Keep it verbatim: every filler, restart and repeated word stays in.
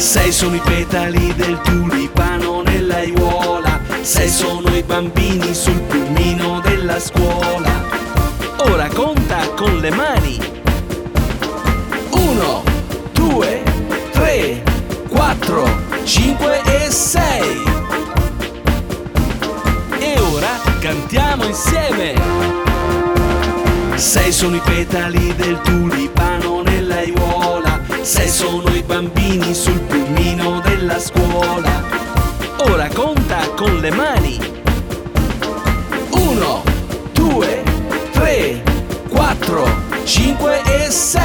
Sei sono i petali del tulipano nell'aiuola, sei sono i bambini sul pulmino della scuola. Ora conta con le mani. Uno, due, tre, quattro, cinque e sei. E ora cantiamo insieme. Sei sono i petali del tulipano nell'aiuola, sei sono i bambini sul pulmino della scuola. Ora conta con le mani. Uno, due, tre, quattro, cinque e sei.